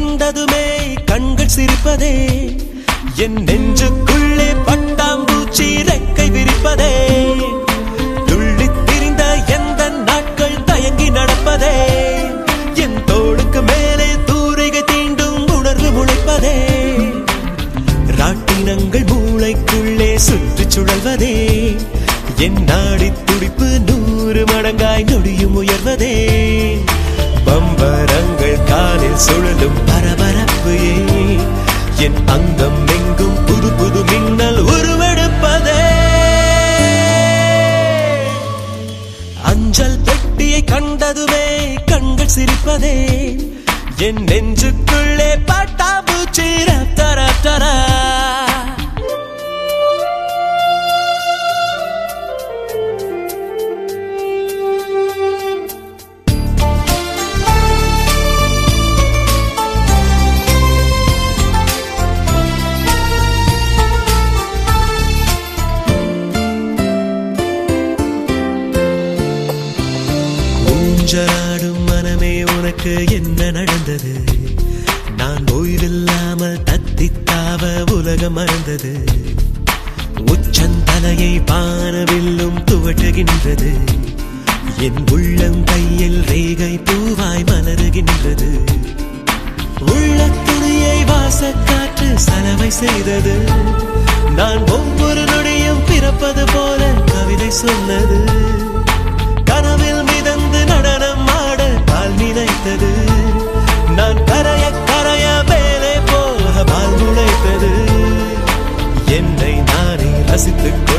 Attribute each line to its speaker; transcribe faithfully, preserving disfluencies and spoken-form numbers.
Speaker 1: கண்டதுமே கண்கள் சிரிப்பதே என் நெஞ்சுக்குள்ளே பட்டாம்பூச்சி ரெக்கை விரிப்பதே துள்ளித் திரிந்த எந்த நாட்கள் தயங்கி நடப்பதே என் தோளுக்கு மேலே தூரிகை தீண்டும் உணர்வு முளைப்பதே ராட்டினங்கள் மூளைக்குள்ளே சுற்றி சுழல்வதே என் நாடி துடிப்பு நூறு மடங்காய் நொடியும் உயர்வதே பம்பரங்கள் காலில் சுழலும் பரபரப்பு என் அங்கம் எங்கும் புது புது மின்னல் உருவெடுப்பதே அஞ்சல் பெட்டியை கண்டதுமே கண்கள் சிரிப்பதே என் நெஞ்சுக்குள்ளே பட்டாம்பூச்சி ரப்தரப்தரா ஊஞ்சலாடும் மனமே உனக்கு என்ன நடந்தது நான் ஓய்வில்லாமல் தத்தித்தாவ உலகம் மறந்தது உச்சந்தலையை பானவில்லும் துவட்டுகின்றது என் உள்ளம் கையில் ரேகை பூவாய் மலருகின்றது உள்ள துணியை வாசக்காற்று சலவை செய்தது நான் ஒவ்வொரு நொடியும் பிறப்பது போல கவிதை சொன்னது கனவில் மிதந்து நடனம் ஆட பால் நினைத்தது நான் கரைய கரைய மேலே போக பால் முளைத்தது என்னை நானே ரசித்துக்